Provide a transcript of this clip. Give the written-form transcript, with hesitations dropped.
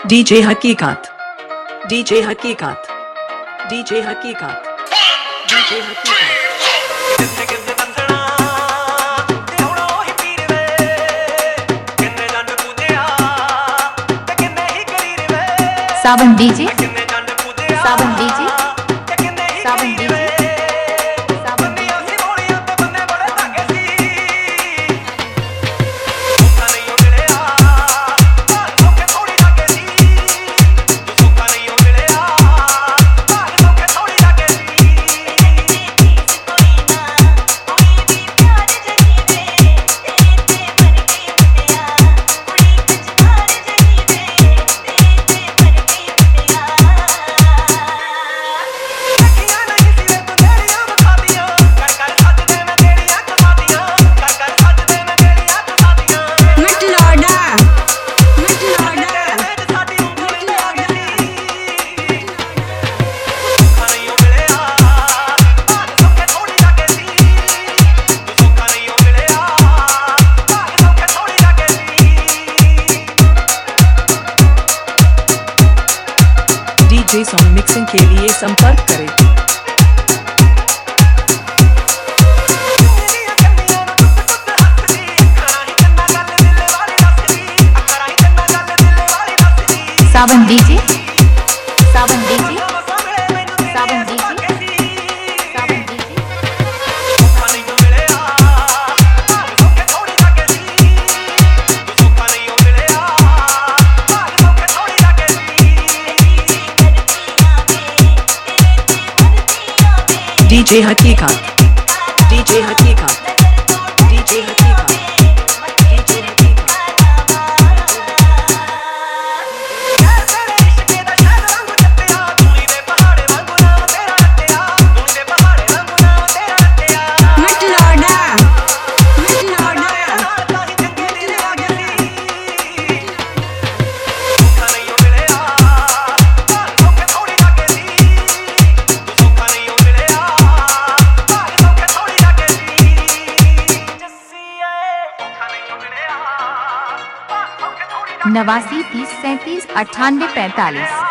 DJ Haqeeqat, DJ Haqeeqat, DJ Haqeeqat, DJ Haqeeqat. Sawan DJ, Sawan DJ, Sawan DJ. DJ song mixing के लिए संपर्क करें। Sawan DJ, Sawan DJ, Sawan DJ, Sawan DJ. DJ Haqeeqat, DJ Haqeeqat, DJ Haqeeqat, DJ Haqeeqat. नवासी 30 37 98 45।